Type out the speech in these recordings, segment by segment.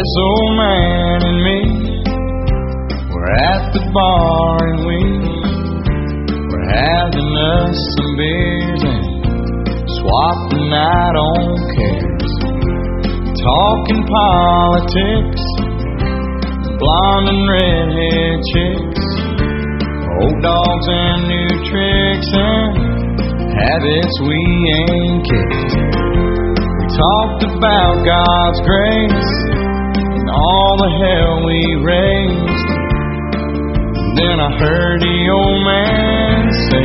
This old man and me were at the bar and we were having us some beers and swapping out on cares, talking politics, blonde and redhead chicks, old dogs and new tricks and habits we ain't kicked. We talked about God's grace and all the hell we raised. And then I heard the old man say,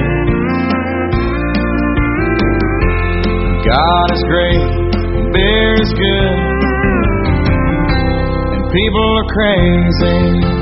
God is great, beer is good, and people are crazy.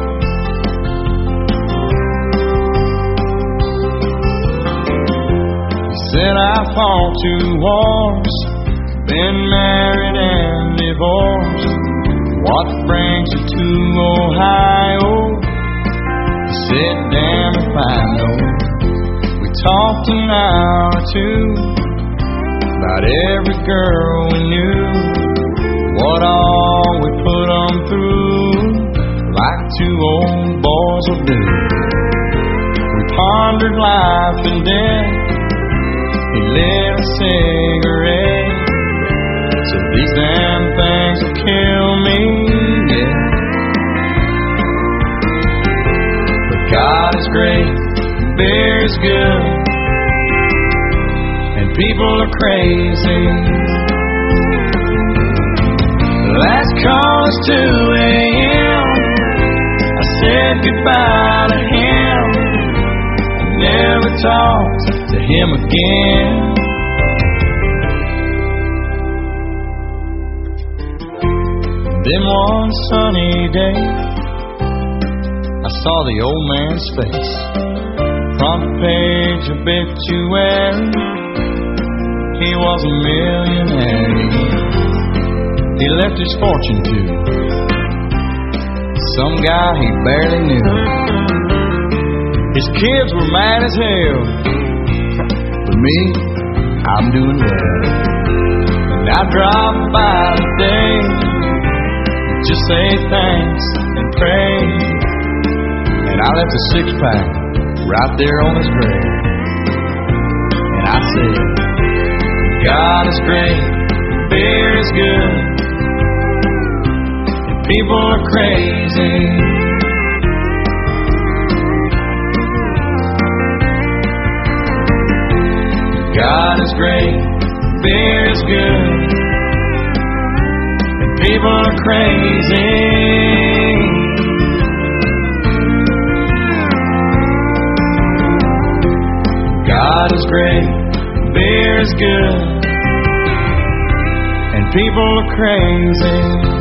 Said I fought 2 wars, been married and divorced. What brings you to Ohio? I said, damn if I know. We talked an hour or 2 about every girl we knew, what all we put them through, like 2 old boys will do. We pondered life and death. He lit a cigarette, said these damn things will kill me, yeah. But God is great, beer is good, and people are crazy. Last call is 2 a.m. I said goodbye to him, never talked to him again. Then one sunny day I saw the old man's face, front page obituary. He was a millionaire. He left his fortune to some guy he barely knew. His kids were mad as hell, but me, I'm doing well. And I drop by today, just say thanks and pray. And I left a 6-pack right there on his grave. And I said, God is great, beer is good, and people are crazy. God is great, beer is good, and people are crazy. God is great, beer is good, and people are crazy.